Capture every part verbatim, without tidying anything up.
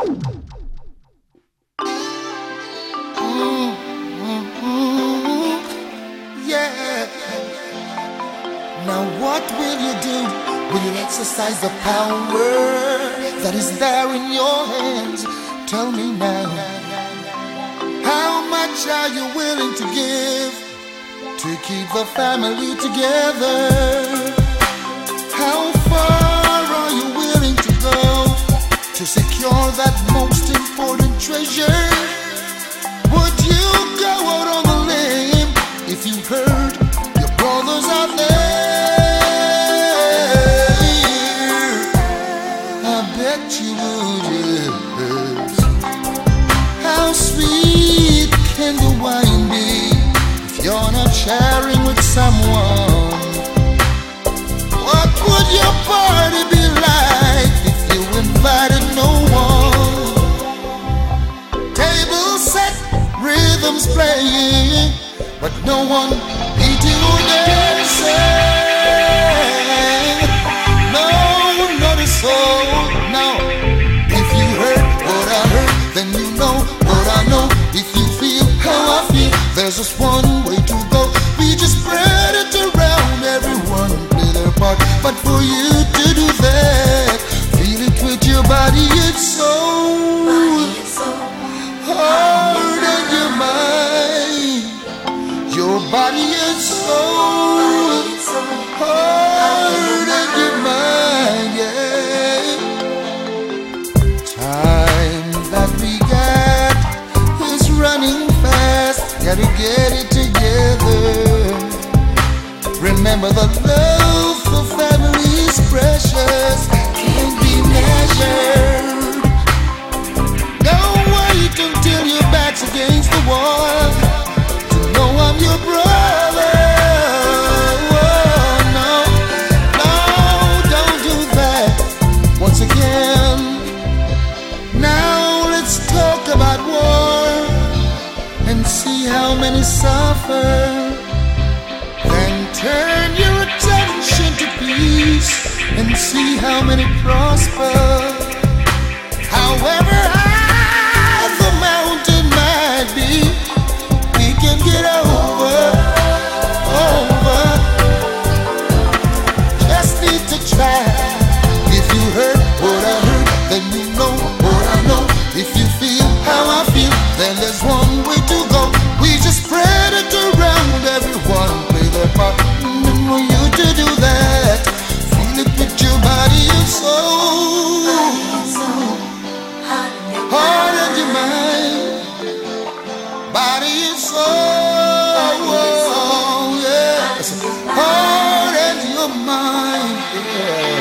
Yeah. Now what will you do? Will you exercise the power that is there in your hands? Tell me now. How much are you willing to give to keep the family together? How far are you willing to go to secure that most important treasure? Would you go out on the limb if you heard your brothers out there? I bet you would, yes. How sweet can the wine be if you're not sharing with someone? What would your party be like if you invited no one? Table set, rhythms playing, but no one eating or dancing. No, not a soul, no. If you heard what I heard, then you know what I know. If you feel how I feel, there's just one way to go. We just spread it around, everyone play their part. But for you to do that, feel it with your body and soul, heart and your mind. Your body and soul, heart and your mind, yeah. Time that we got is running fast, gotta get it together. Remember the love for family is precious, can't be measured. Don't wait until your back's against the wall to know I'm your brother. Oh, no, no, don't do that once again. Now let's talk about war and see how many suffer. Then turn your attention to peace and see how many prosper. However high the mountain might be, we can get over, over. Just need to try. If you heard what I heard, then you know what I know. If you feel how I feel, then there's one way to go. We just spread it around, everyone play their part. And for you to do that, feel it with your body and soul, heart and your mind, body and soul, yes, heart and your mind, yeah.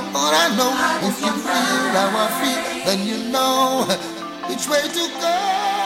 If you feel how I feel, then you know which way to go.